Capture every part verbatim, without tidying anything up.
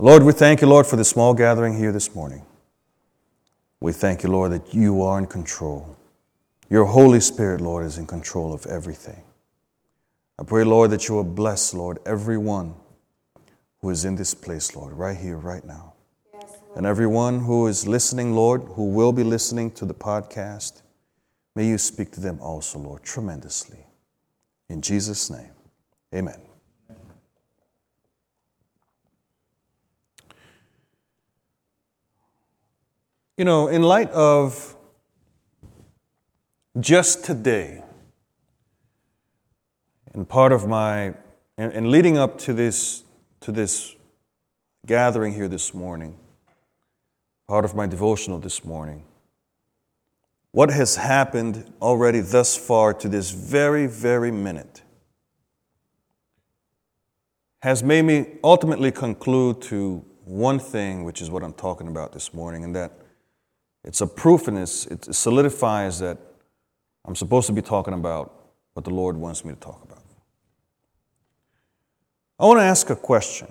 Lord, we thank you, Lord, for this small gathering here this morning. We thank you, Lord, that you are in control. Your Holy Spirit, Lord, is in control of everything. I pray, Lord, that you will bless, Lord, everyone who is in this place, Lord, right here, right now. Yes, and everyone who is listening, Lord, who will be listening to the podcast, may you speak to them also, Lord, tremendously. In Jesus' name, amen. You know, in light of just today, and part of my, and, and leading up to this, to this gathering here this morning, part of my devotional this morning, what has happened already thus far to this very, very minute has made me ultimately conclude to one thing, which is what I'm talking about this morning, and that it's a proof and it's, it solidifies that I'm supposed to be talking about what the Lord wants me to talk about. I want to ask a question.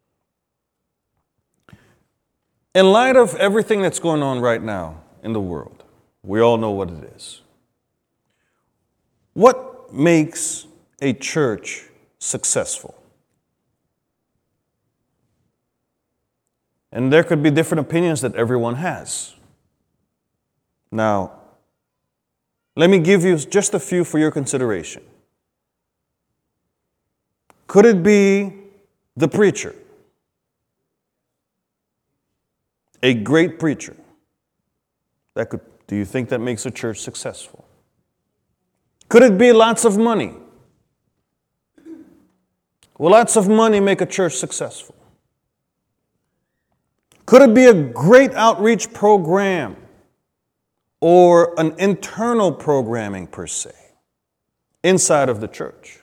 In light of everything that's going on right now in the world, we all know what it is. What makes a church successful? And there could be different opinions that everyone has. Now, let me give you just a few for your consideration. Could it be the preacher? A great preacher. That could, do you think that makes a church successful? Could it be lots of money? Will lots of money make a church successful? Could it be a great outreach program or an internal programming per se inside of the church?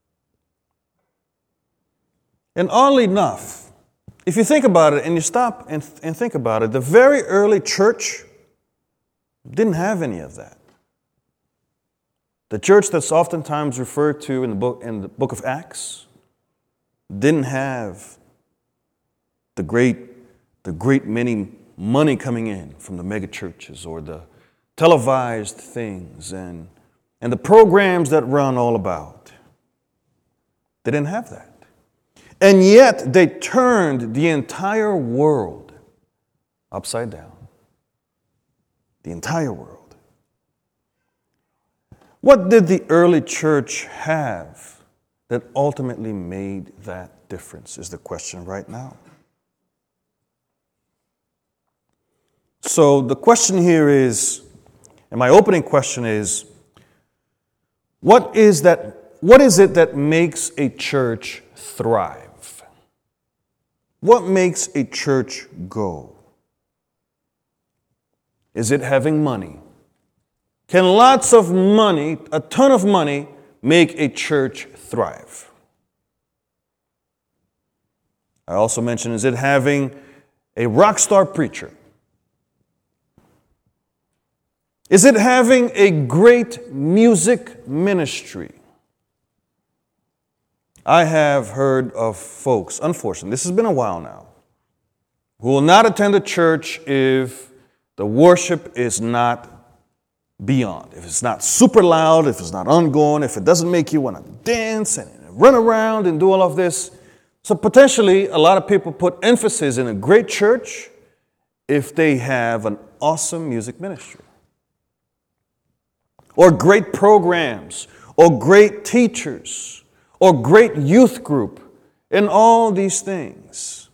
And oddly enough, if you think about it and you stop and, and think about it, the very early church didn't have any of that. The church that's oftentimes referred to in the book, in the book of Acts didn't have the great, the great many money coming in from the mega churches or the televised things and, and the programs that run all about. They didn't have that. And yet they turned the entire world upside down. The entire world. What did the early church have that ultimately made that difference is the question right now. So the question here is, and my opening question is, what is that? What is it that makes a church thrive? What makes a church go? Is it having money? Can lots of money, a ton of money, make a church thrive? I also mentioned, is it having a rock star preacher? Is it having a great music ministry? I have heard of folks, unfortunately, this has been a while now, who will not attend a church if the worship is not beyond. If it's not super loud, if it's not ongoing, if it doesn't make you want to dance and run around and do all of this. So potentially, a lot of people put emphasis in a great church if they have an awesome music ministry, or great programs, or great teachers, or great youth group, and all these things.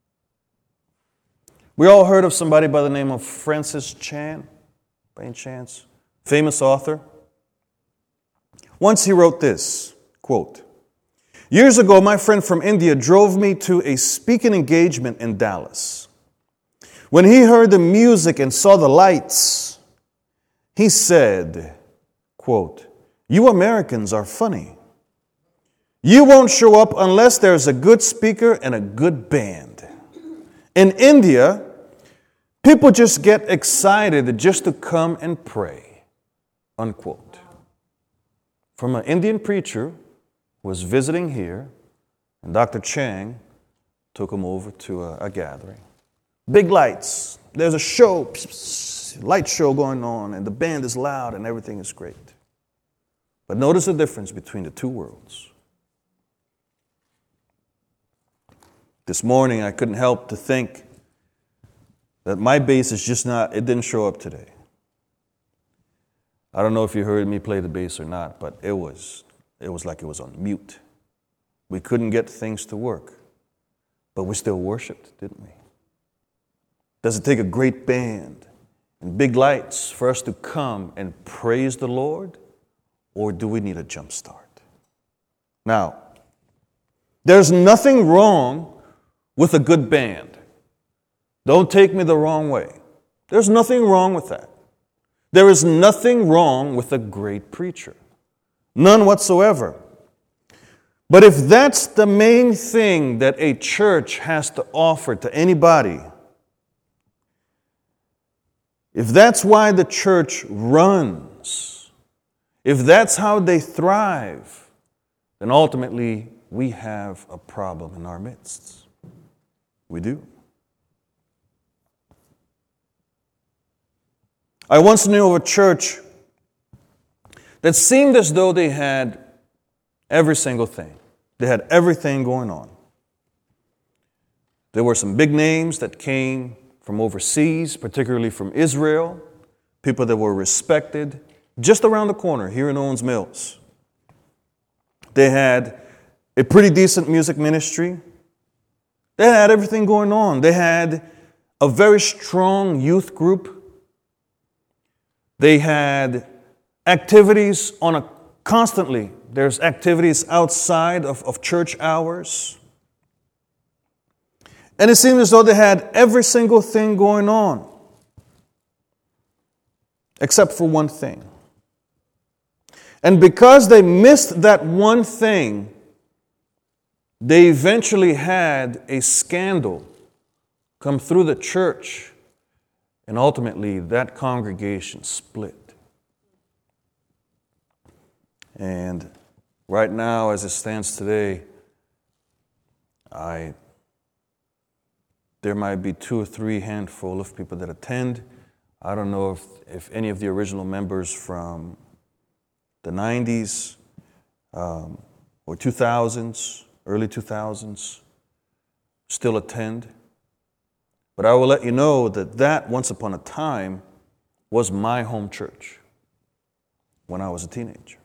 We all heard of somebody by the name of Francis Chan, by any chance, famous author. Once he wrote this, quote, "Years ago, my friend from India drove me to a speaking engagement in Dallas. When he heard the music and saw the lights, he said, quote, 'You Americans are funny. You won't show up unless there's a good speaker and a good band. In India, people just get excited just to come and pray,' unquote." From an Indian preacher who was visiting here, and Doctor Chang took them over to a, a gathering. Big lights. There's a show, light show going on, and the band is loud and everything is great. But notice the difference between the two worlds. This morning, I couldn't help to think that my bass is just not, it didn't show up today. I don't know if you heard me play the bass or not, but it was, it was like it was on mute. We couldn't get things to work, but we still worshiped, didn't we? Does it take a great band and big lights for us to come and praise the Lord, or do we need a jump start? Now, there's nothing wrong with a good band. Don't take me the wrong way. There's nothing wrong with that. There is nothing wrong with a great preacher. None whatsoever. But if that's the main thing that a church has to offer to anybody, if that's why the church runs, if that's how they thrive, then ultimately we have a problem in our midst. We do. I once knew of a church that seemed as though they had every single thing. They had everything going on. There were some big names that came from overseas, particularly from Israel, people that were respected just around the corner here in Owens Mills. They had a pretty decent music ministry. They had everything going on. They had a very strong youth group. They had activities on a constantly. There's activities outside of, of church hours. And it seemed as though they had every single thing going on. Except for one thing. And because they missed that one thing, they eventually had a scandal come through the church. And ultimately, that congregation split. And right now, as it stands today, I there might be two or three handful of people that attend. I don't know if, if any of the original members from the nineties um, or two thousands, early two thousands, still attend. But I will let you know that that, once upon a time, was my home church when I was a teenager.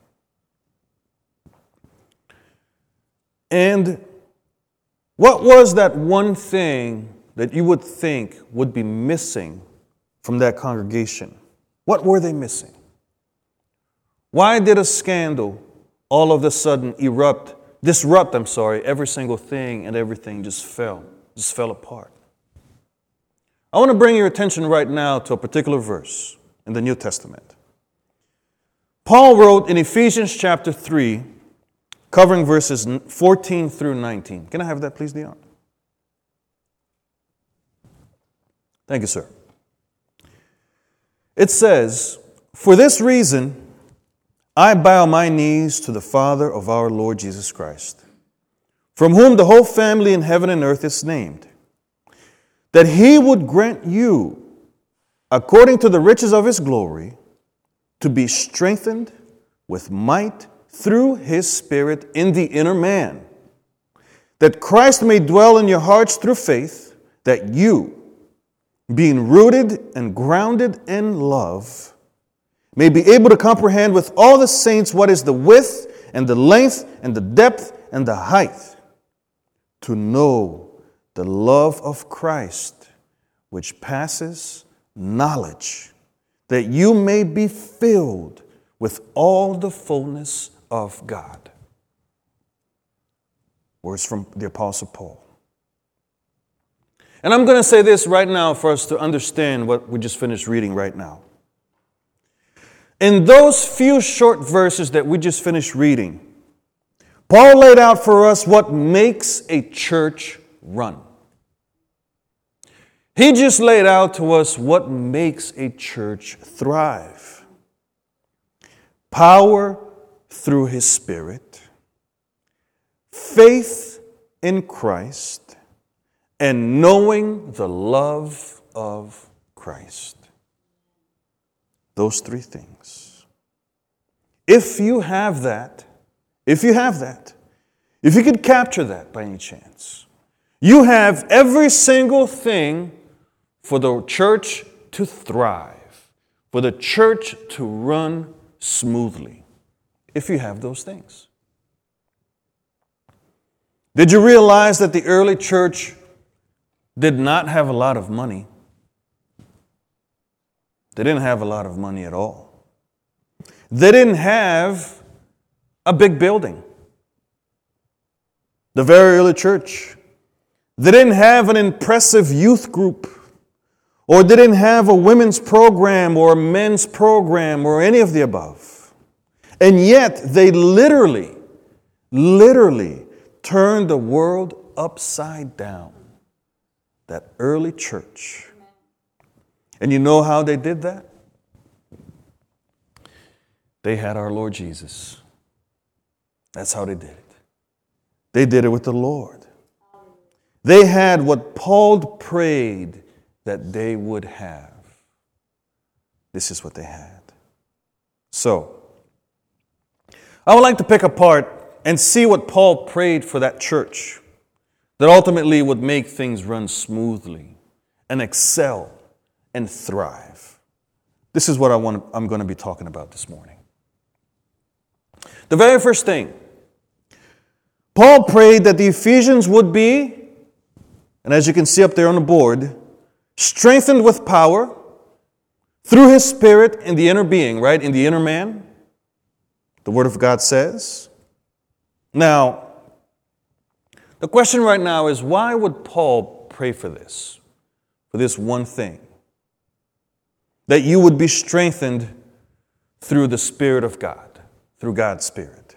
And what was that one thing that you would think would be missing from that congregation? What were they missing? Why did a scandal all of a sudden erupt, disrupt, I'm sorry, every single thing, and everything just fell, just fell apart? I want to bring your attention right now to a particular verse in the New Testament. Paul wrote in Ephesians chapter three, covering verses fourteen through nineteen. Can I have that, please, Dion? Thank you, sir. It says, "For this reason, I bow my knees to the Father of our Lord Jesus Christ, from whom the whole family in heaven and earth is named, that He would grant you, according to the riches of His glory, to be strengthened with might through His Spirit in the inner man, that Christ may dwell in your hearts through faith, that you, being rooted and grounded in love, may be able to comprehend with all the saints what is the width and the length and the depth and the height, to know the love of Christ, which passes knowledge, that you may be filled with all the fullness of God." Words from the Apostle Paul. And I'm going to say this right now for us to understand what we just finished reading right now. In those few short verses that we just finished reading, Paul laid out for us what makes a church run. He just laid out to us what makes a church thrive. Power through His Spirit, faith in Christ, and knowing the love of Christ. Those three things. If you have that, if you have that, if you could capture that by any chance, you have every single thing for the church to thrive, for the church to run smoothly, if you have those things. Did you realize that the early church did not have a lot of money? They didn't have a lot of money at all. They didn't have a big building. The very early church, they didn't have an impressive youth group, or they didn't have a women's program or a men's program or any of the above. And yet they literally, literally turned the world upside down. That early church. And you know how they did that? They had our Lord Jesus. That's how they did it. They did it with the Lord. They had what Paul prayed that they would have. This is what they had. So, I would like to pick apart and see what Paul prayed for that church that ultimately would make things run smoothly and excel and thrive. This is what I want to, I'm going to be talking about this morning. The very first thing, Paul prayed that the Ephesians would be, and as you can see up there on the board, strengthened with power through His Spirit in the inner being, right? In the inner man, the Word of God says. Now, the question right now is, why would Paul pray for this? For this one thing. That you would be strengthened through the Spirit of God, through God's Spirit.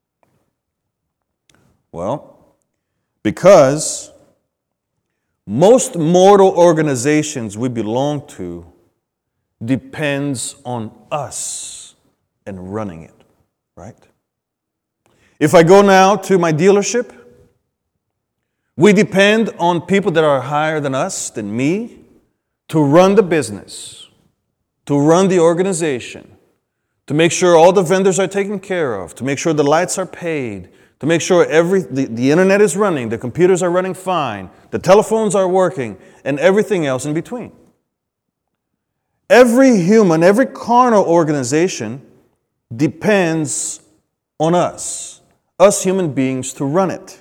Well, because most mortal organizations we belong to depends on us and running it, right? If I go now to my dealership, we depend on people that are higher than us, than me, to run the business, to run the organization, to make sure all the vendors are taken care of, to make sure the lights are paid, to make sure every the, the internet is running, the computers are running fine, the telephones are working, and everything else in between. Every human, every carnal organization depends on us, us human beings, to run it.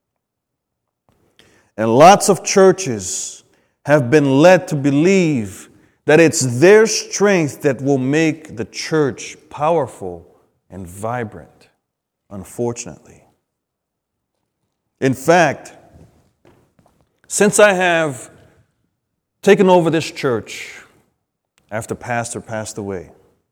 And lots of churches have been led to believe that it's their strength that will make the church powerful and vibrant, unfortunately. In fact, since I have taken over this church after pastor passed away,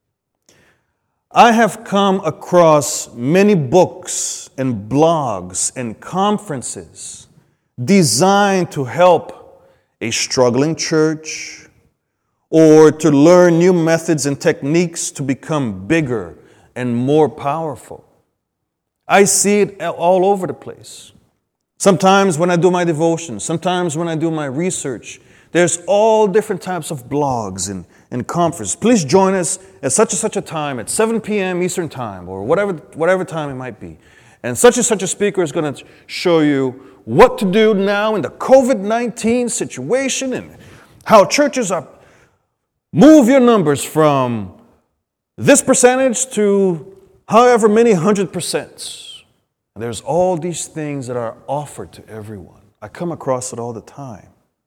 I have come across many books and blogs and conferences designed to help a struggling church or to learn new methods and techniques to become bigger and more powerful. I see it all over the place. Sometimes when I do my devotions, sometimes when I do my research, there's all different types of blogs and, and conferences. Please join us at such and such a time, at seven p.m. Eastern Time, or whatever, whatever time it might be. And such and such a speaker is going to show you what to do now in the covid nineteen situation and how churches are. Move your numbers from this percentage to however many hundred percents. And there's all these things that are offered to everyone. I come across it all the time.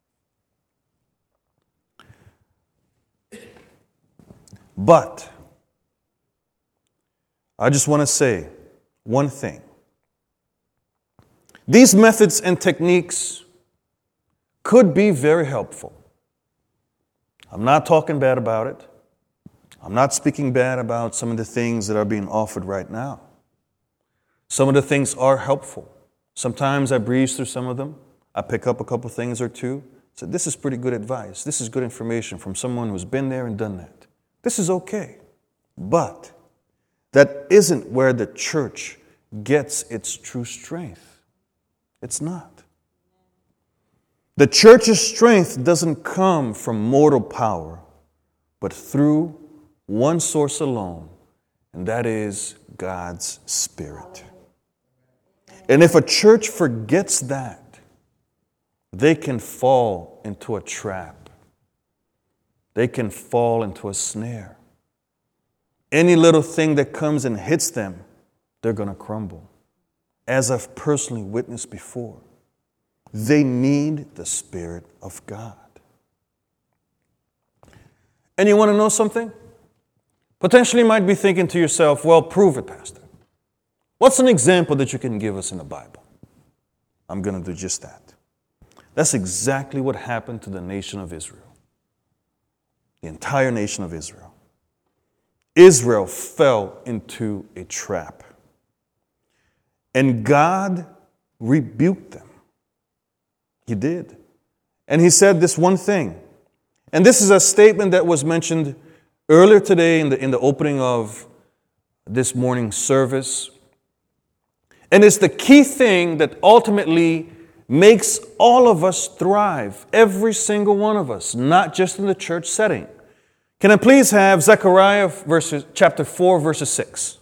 But I just want to say one thing. These methods and techniques could be very helpful. I'm not talking bad about it. I'm not speaking bad about some of the things that are being offered right now. Some of the things are helpful. Sometimes I breeze through some of them. I pick up a couple things or two. So this is pretty good advice. This is good information from someone who's been there and done that. This is okay. But that isn't where the church gets its true strength. It's not. The church's strength doesn't come from mortal power, but through one source alone, and that is God's Spirit. And if a church forgets that, they can fall into a trap. They can fall into a snare. Any little thing that comes and hits them, they're going to crumble. As I've personally witnessed before, they need the Spirit of God. And you want to know something? Potentially you might be thinking to yourself, well, prove it, Pastor. What's an example that you can give us in the Bible? I'm going to do just that. That's exactly what happened to the nation of Israel. The entire nation of Israel. Israel fell into a trap. And God rebuked them. He did. And he said this one thing. And this is a statement that was mentioned earlier today in the, in the opening of this morning's service. And it's the key thing that ultimately makes all of us thrive, every single one of us, not just in the church setting. Can I please have Zechariah verses, chapter four, verses six?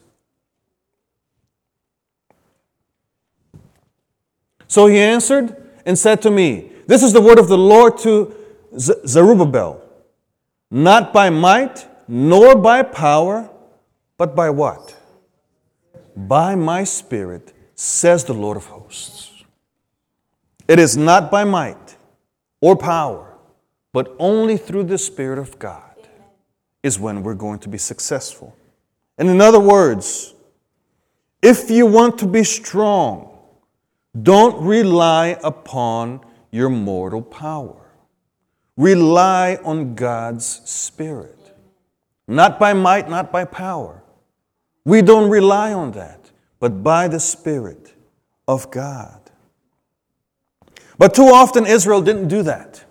So he answered and said to me, this is the word of the Lord to Z- Zerubbabel, not by might nor by power, but by what? By my Spirit, says the Lord of hosts. It is not by might or power, but only through the Spirit of God is when we're going to be successful. And in other words, if you want to be strong, don't rely upon your mortal power. Rely on God's Spirit. Not by might, not by power. We don't rely on that, but by the Spirit of God. But too often Israel didn't do that.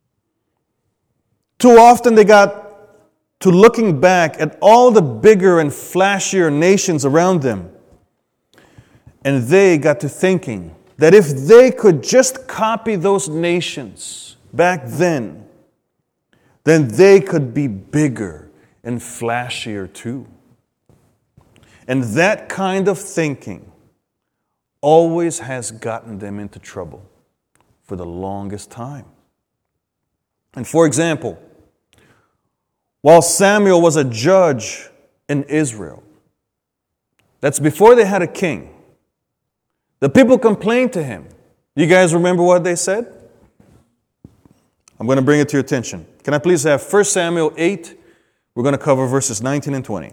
Too often they got to looking back at all the bigger and flashier nations around them, and they got to thinking that if they could just copy those nations back then, then they could be bigger and flashier too. And that kind of thinking always has gotten them into trouble for the longest time. And for example, while Samuel was a judge in Israel, that's before they had a king, the people complained to him. You guys remember what they said? I'm going to bring it to your attention. Can I please have First Samuel eight? We're going to cover verses nineteen and twenty.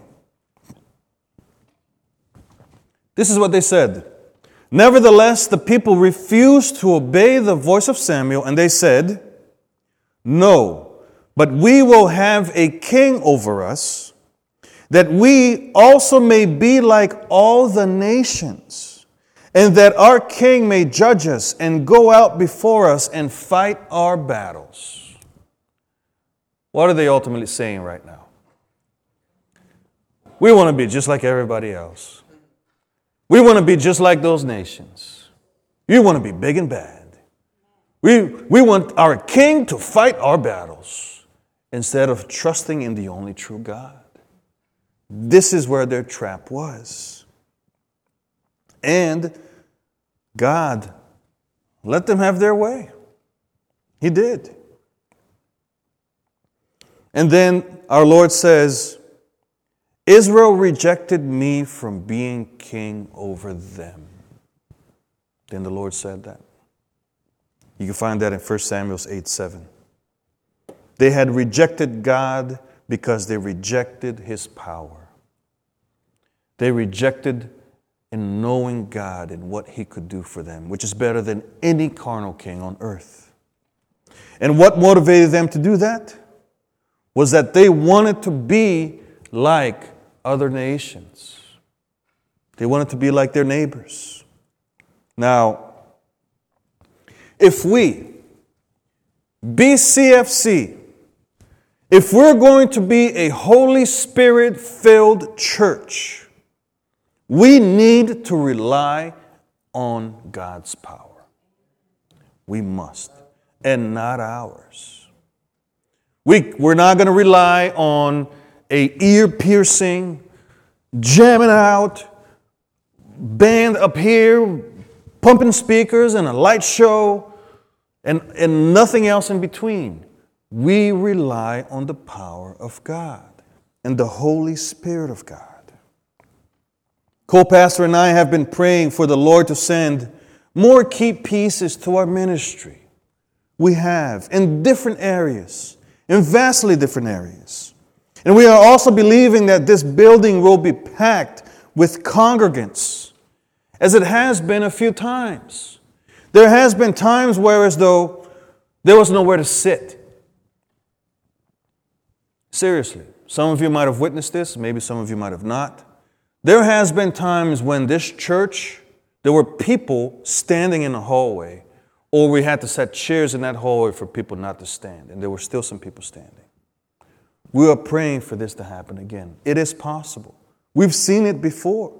This is what they said. Nevertheless, the people refused to obey the voice of Samuel, and they said, no, but we will have a king over us, that we also may be like all the nations, and that our king may judge us and go out before us and fight our battles. What are they ultimately saying right now? We want to be just like everybody else. We want to be just like those nations. You want to be big and bad. We, we want our king to fight our battles instead of trusting in the only true God. This is where their trap was. And God let them have their way. He did. And then our Lord says, Israel rejected me from being king over them. Then the Lord said that. You can find that in First Samuel eight seven. They had rejected God because they rejected His power. They rejected in knowing God and what He could do for them, which is better than any carnal king on earth. And what motivated them to do that was that they wanted to be like other nations. They wanted to be like their neighbors. Now, if we, B C F C, if we're going to be a Holy Spirit-filled church, we need to rely on God's power. We must. and not ours. We, we're not going to rely on a ear-piercing, jamming out, band up here, pumping speakers and a light show, and, and nothing else in between. We rely on the power of God and the Holy Spirit of God. Co-pastor and I have been praying for the Lord to send more key pieces to our ministry. We have, in different areas, in vastly different areas. And we are also believing that this building will be packed with congregants, as it has been a few times. There has been times where as though there was nowhere to sit. Seriously, some of you might have witnessed this, maybe some of you might have not. There has been times when this church, there were people standing in the hallway, or we had to set chairs in that hallway for people not to stand, and there were still some people standing. We are praying for this to happen again. It is possible. We've seen it before.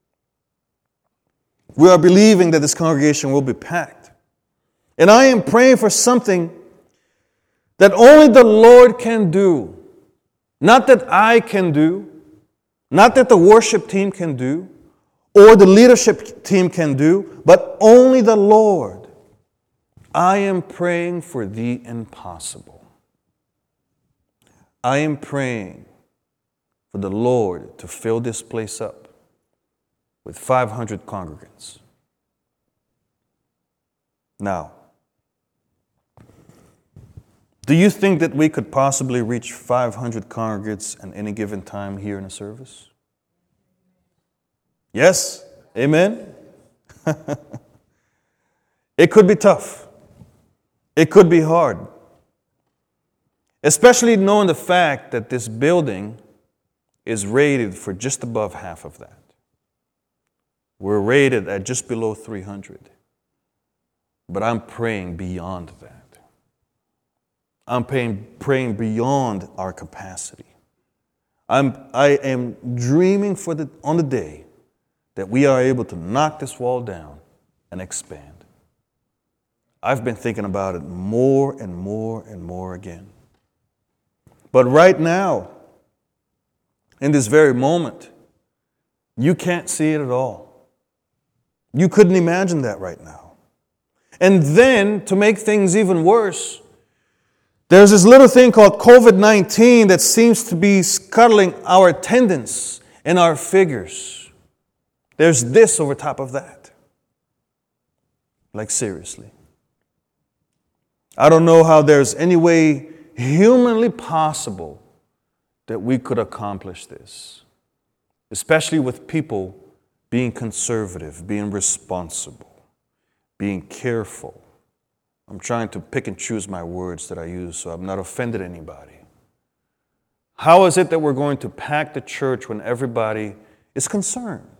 We are believing that this congregation will be packed. And I am praying for something that only the Lord can do. Not that I can do, not that the worship team can do, or the leadership team can do, but only the Lord. I am praying for the impossible. I am praying for the Lord to fill this place up with five hundred congregants. Now, do you think that we could possibly reach five hundred congregants at any given time here in a service? Yes? Amen? It could be tough. It could be hard. Especially knowing the fact that this building is rated for just above half of that. We're rated at just below three hundred. But I'm praying beyond that. I'm praying, praying beyond our capacity. I'm, I am dreaming for the, on the day that we are able to knock this wall down and expand. I've been thinking about it more and more and more again. But right now, in this very moment, you can't see it at all. You couldn't imagine that right now. And then, to make things even worse, there's this little thing called covid nineteen that seems to be scuttling our attendance and our figures. There's this over top of that. Like, seriously. I don't know how there's any way humanly possible that we could accomplish this, especially with people being conservative, being responsible, being careful. I'm trying to pick and choose my words that I use so I'm not offended anybody. How is it that we're going to pack the church when everybody is concerned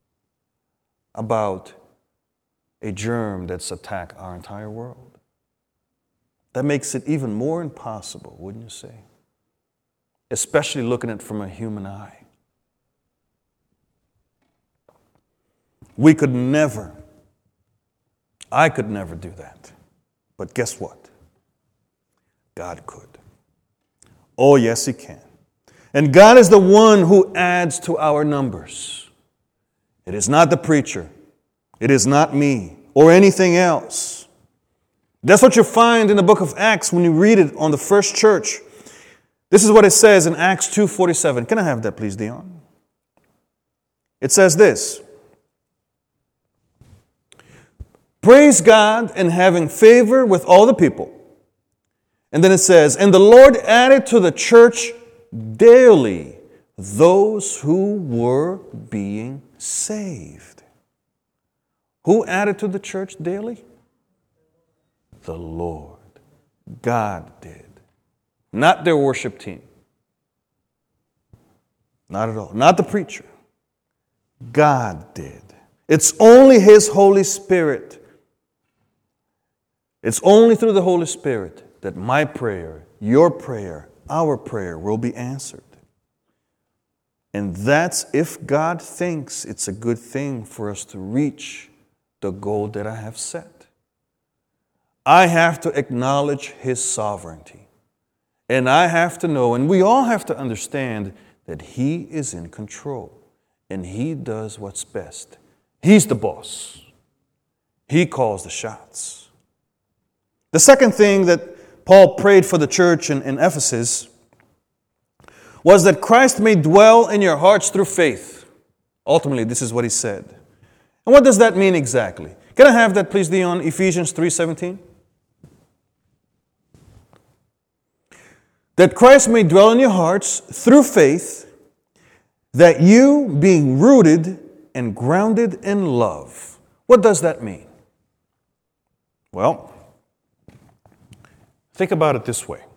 about a germ that's attacked our entire world? That makes it even more impossible, wouldn't you say? Especially looking at it from a human eye. We could never, I could never do that. But guess what? God could. Oh, yes, He can. And God is the one who adds to our numbers. It is not the preacher. It is not me or anything else. That's what you find in the book of Acts when you read it on the first church. This is what it says in Acts two forty-seven. Can I have that, please, Dion? It says this. Praise God and having favor with all the people. And then it says, and the Lord added to the church daily those who were being saved. Who added to the church daily? The Lord. God did. Not their worship team. Not at all. Not the preacher. God did. It's only His Holy Spirit. It's only through the Holy Spirit that my prayer, your prayer, our prayer will be answered. And that's if God thinks it's a good thing for us to reach the goal that I have set. I have to acknowledge His sovereignty. And I have to know, and we all have to understand, that He is in control. And He does what's best. He's the boss. He calls the shots. The second thing that Paul prayed for the church in, in Ephesus was that Christ may dwell in your hearts through faith. Ultimately, this is what he said. And what does that mean exactly? Can I have that, please, Dion? Ephesians three seventeen. That Christ may dwell in your hearts through faith, that you, being rooted and grounded in love. What does that mean? Well, think about it this way.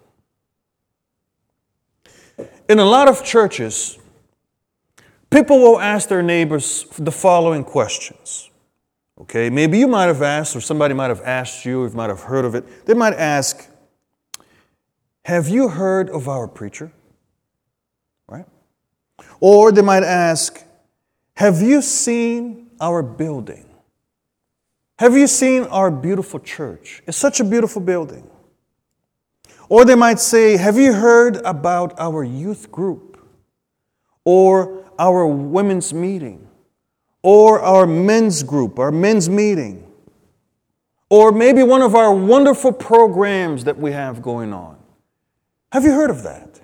In a lot of churches, people will ask their neighbors the following questions. Okay, maybe you might have asked, or somebody might have asked you, or you might have heard of it. They might ask, have you heard of our preacher? Right? Or they might ask, have you seen our building? Have you seen our beautiful church? It's such a beautiful building. Or they might say, have you heard about our youth group? Or our women's meeting? Or our men's group, our men's meeting? Or maybe one of our wonderful programs that we have going on. Have you heard of that?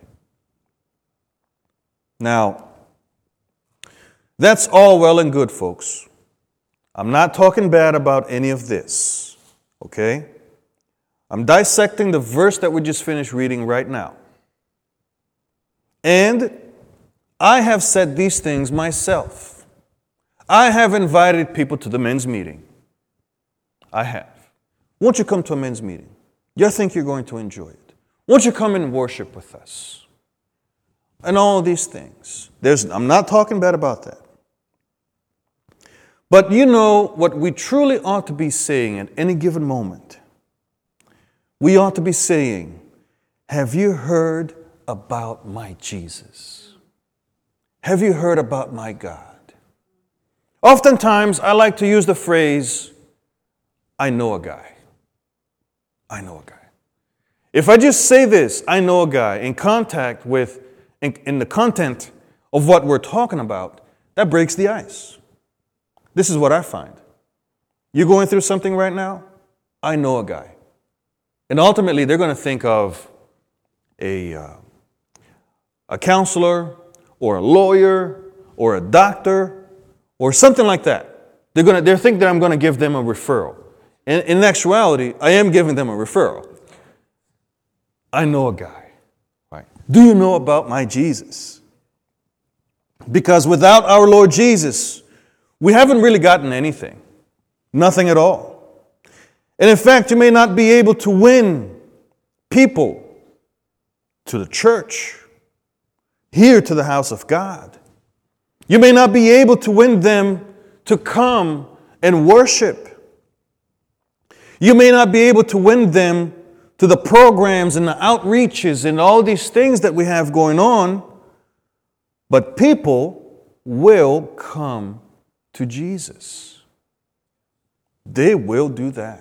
Now, that's all well and good, folks. I'm not talking bad about any of this, okay? I'm dissecting the verse that we just finished reading right now. And I have said these things myself. I have invited people to the men's meeting. I have. Won't you come to a men's meeting? You think you're going to enjoy it. Won't you come and worship with us? And all of these things. There's, I'm not talking bad about that. But you know what we truly ought to be saying at any given moment? We ought to be saying, have you heard about my Jesus? Have you heard about my God? Oftentimes, I like to use the phrase, I know a guy. I know a guy. If I just say this, I know a guy, in contact with, in, in the content of what we're talking about, that breaks the ice. This is what I find. You're going through something right now? I know a guy. And ultimately, they're going to think of a, uh, a counselor or a lawyer or a doctor or something like that. They're going to they think that I'm going to give them a referral. In, in actuality, I am giving them a referral. I know a guy. Right? Do you know about my Jesus? Because without our Lord Jesus, we haven't really gotten anything. Nothing at all. And in fact, you may not be able to win people to the church, here to the house of God. You may not be able to win them to come and worship. You may not be able to win them to the programs and the outreaches and all these things that we have going on, but people will come to Jesus. They will do that.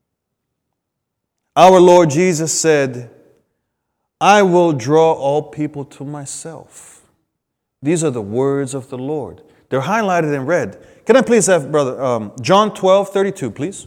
Our Lord Jesus said, I will draw all people to myself. These are the words of the Lord. They're highlighted in red. Can I please have, brother, um, John twelve thirty-two, please?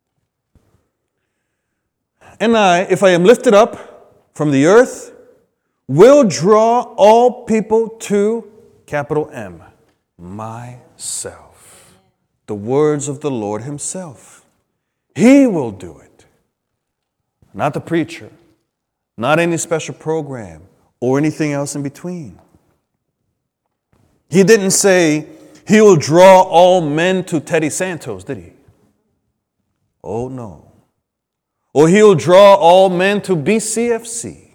And I, if I am lifted up from the earth, will draw all people to, capital M, myself. The words of the Lord Himself. He will do it. Not the preacher, not any special program or anything else in between. He didn't say He will draw all men to Teddy Santos, did He? Oh, no. Or He'll draw all men to B C F C.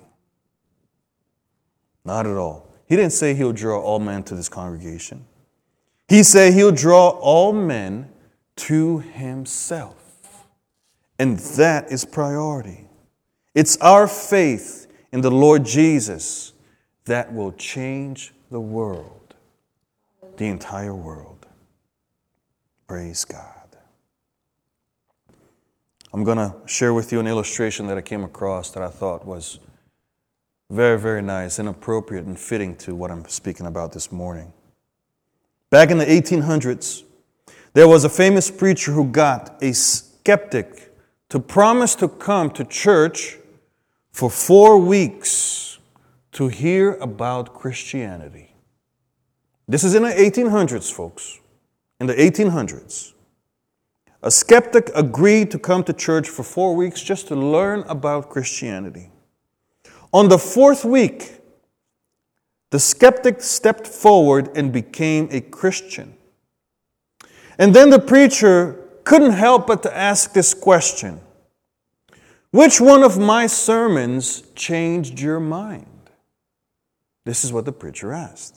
Not at all. He didn't say He'll draw all men to this congregation. He said He'll draw all men to Himself. And that is priority. It's our faith in the Lord Jesus that will change the world, the entire world. Praise God. I'm going to share with you an illustration that I came across that I thought was very, very nice and appropriate and fitting to what I'm speaking about this morning. Back in the eighteen hundreds, there was a famous preacher who got a skeptic to promise to come to church for four weeks to hear about Christianity. This is in the eighteen hundreds, folks. In the eighteen hundreds. A skeptic agreed to come to church for four weeks just to learn about Christianity. On the fourth week, the skeptic stepped forward and became a Christian. And then the preacher couldn't help but to ask this question: which one of my sermons changed your mind? This is what the preacher asked.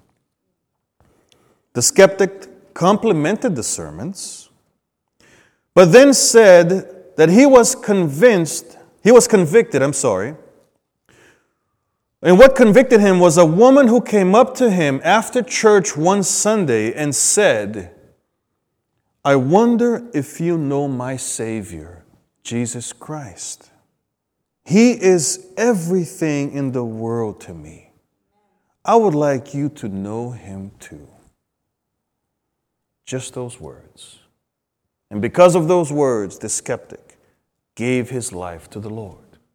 The skeptic complimented the sermons, but then said that he was convinced, he was convicted, I'm sorry. And what convicted him was a woman who came up to him after church one Sunday and said, "I wonder if you know my Savior, Jesus Christ. He is everything in the world to me. I would like you to know Him too." Just those words. And because of those words, the skeptic gave his life to the Lord.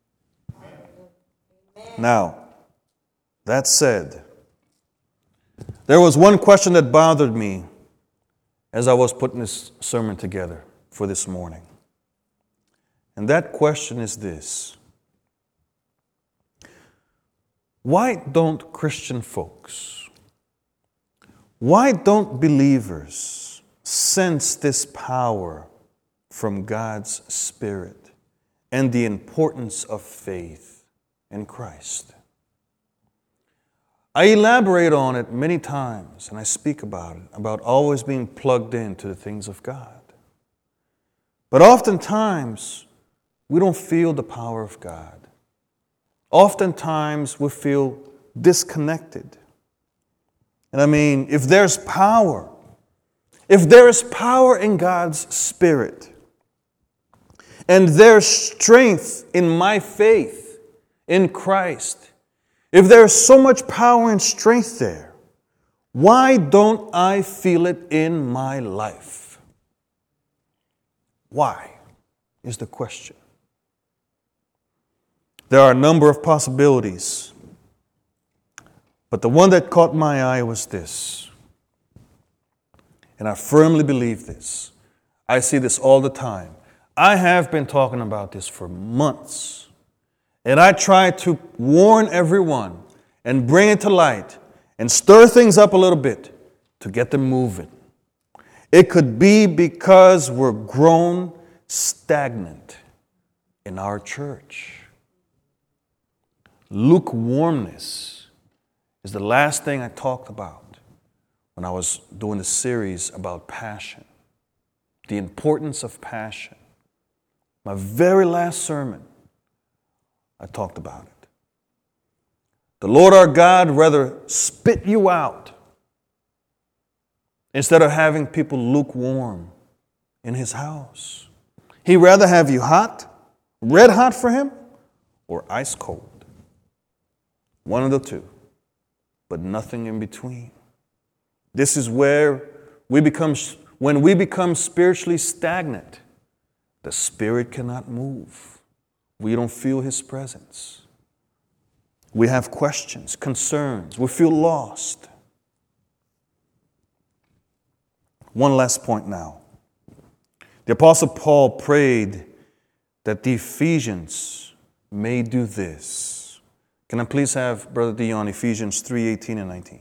Now, that said, there was one question that bothered me as I was putting this sermon together for this morning. And that question is this: why don't Christian folks, why don't believers sense this power from God's Spirit and the importance of faith in Christ? I elaborate on it many times, and I speak about it, about always being plugged into the things of God. But oftentimes, we don't feel the power of God. Oftentimes, we feel disconnected. And I mean, if there's power, if there is power in God's Spirit, and there's strength in my faith in Christ, if there's so much power and strength there, why don't I feel it in my life? Why is the question. There are a number of possibilities, but the one that caught my eye was this. And I firmly believe this. I see this all the time. I have been talking about this for months. And I try to warn everyone and bring it to light and stir things up a little bit to get them moving. It could be because we're grown stagnant in our church. Lukewarmness is the last thing I talked about when I was doing the series about passion, the importance of passion. My very last sermon, I talked about it. The Lord our God rather spit you out instead of having people lukewarm in His house. He'd rather have you hot, red hot for Him, or ice cold. One of the two, but nothing in between. This is where we become, when we become spiritually stagnant, the Spirit cannot move. We don't feel His presence. We have questions, concerns. We feel lost. One last point now. The Apostle Paul prayed that the Ephesians may do this. Can I please have Brother Dion, Ephesians three, eighteen and nineteen?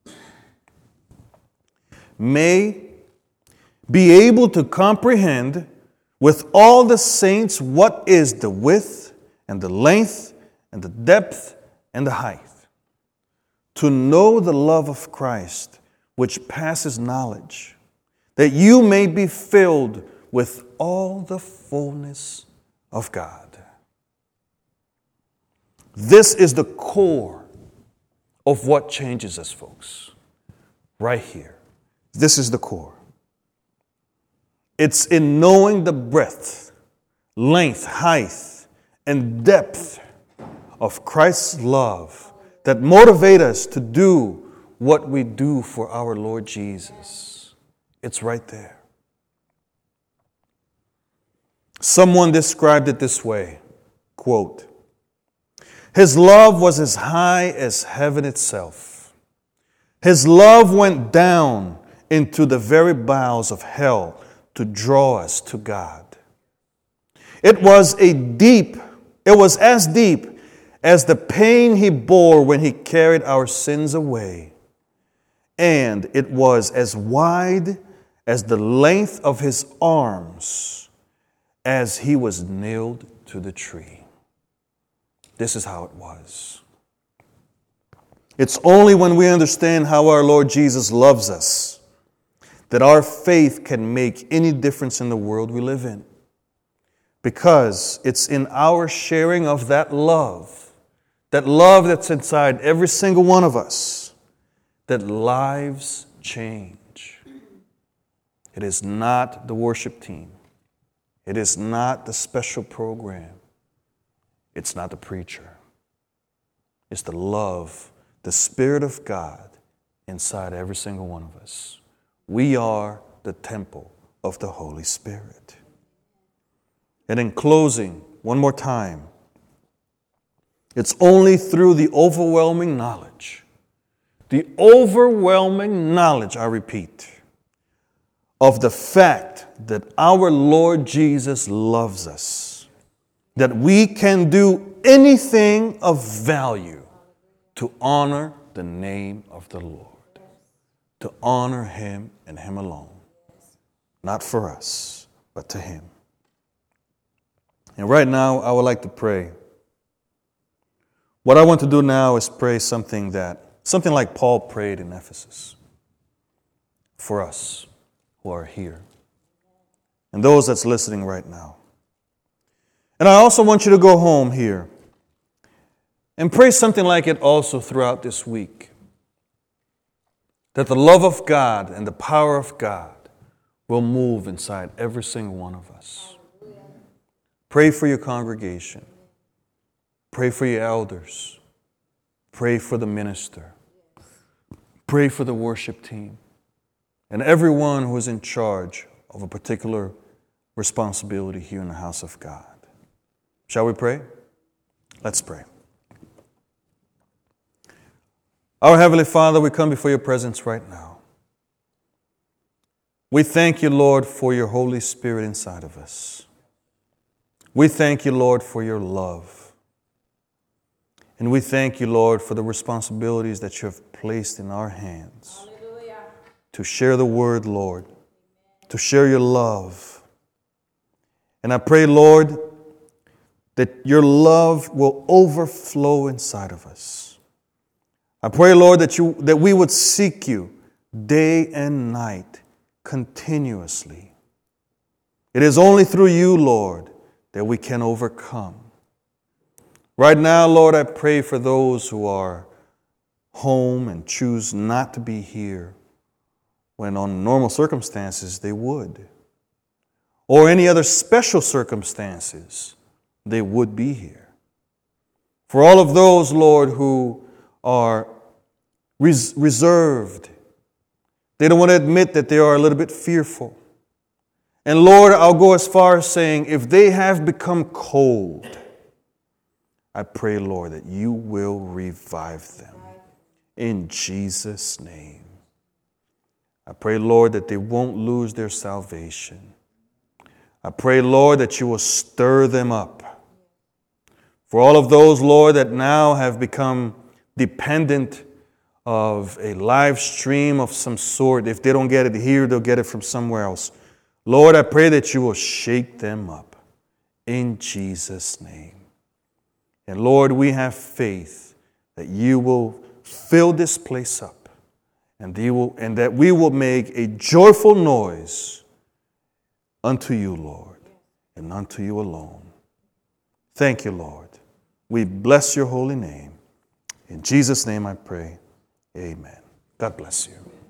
May be able to comprehend with all the saints what is the width and the length and the depth and the height, to know the love of Christ, which passes knowledge, that you may be filled with all the fullness of God. This is the core of what changes us, folks. Right here. This is the core. It's in knowing the breadth length, height, and depth of Christ's love that motivate us to do what we do for our Lord Jesus. It's right there. Someone described it this way, quote, "His love was as high as heaven itself. His love went down into the very bowels of hell to draw us to God. It was a deep, it was as deep as the pain he bore when he carried our sins away. And it was as wide as the length of his arms as he was nailed to the tree." This is how it was. It's only when we understand how our Lord Jesus loves us that our faith can make any difference in the world we live in. Because it's in our sharing of that love, that love that's inside every single one of us, that lives change. It is not the worship team. It is not the special program. It's not the preacher. It's the love, the Spirit of God inside every single one of us. We are the temple of the Holy Spirit. And in closing, one more time, it's only through the overwhelming knowledge, the overwhelming knowledge, I repeat, of the fact that our Lord Jesus loves us, that we can do anything of value to honor the name of the Lord, to honor Him and Him alone, not for us, but to Him. And right now, I would like to pray. What I want to do now is pray something that, something like Paul prayed in Ephesus for us who are here and those that's listening right now. And I also want you to go home here and pray something like it also throughout this week. That the love of God and the power of God will move inside every single one of us. Pray for your congregation. Pray for your elders. Pray for the minister. Pray for the worship team. And everyone who is in charge of a particular responsibility here in the house of God. Shall we pray? Let's pray. Our Heavenly Father, we come before your presence right now. We thank you, Lord, for your Holy Spirit inside of us. We thank you, Lord, for your love. And we thank you, Lord, for the responsibilities that you have placed in our hands. Hallelujah. To share the word, Lord, to share your love. And I pray, Lord, that your love will overflow inside of us. I pray, Lord, that you that we would seek you day and night continuously. It is only through you, Lord, that we can overcome. Right now, Lord, I pray for those who are home and choose not to be here when on normal circumstances they would. Or any other special circumstances, they would be here. For all of those, Lord, who are res- reserved, they don't want to admit that they are a little bit fearful. And Lord, I'll go as far as saying, if they have become cold, I pray, Lord, that you will revive them in Jesus' name. I pray, Lord, that they won't lose their salvation. I pray, Lord, that you will stir them up. For all of those, Lord, that now have become dependent of a live stream of some sort, if they don't get it here, they'll get it from somewhere else. Lord, I pray that you will shake them up in Jesus' name. And Lord, we have faith that you will fill this place up and, you will, and that we will make a joyful noise unto you, Lord, and unto you alone. Thank you, Lord. We bless your holy name. In Jesus' name I pray. Amen. God bless you.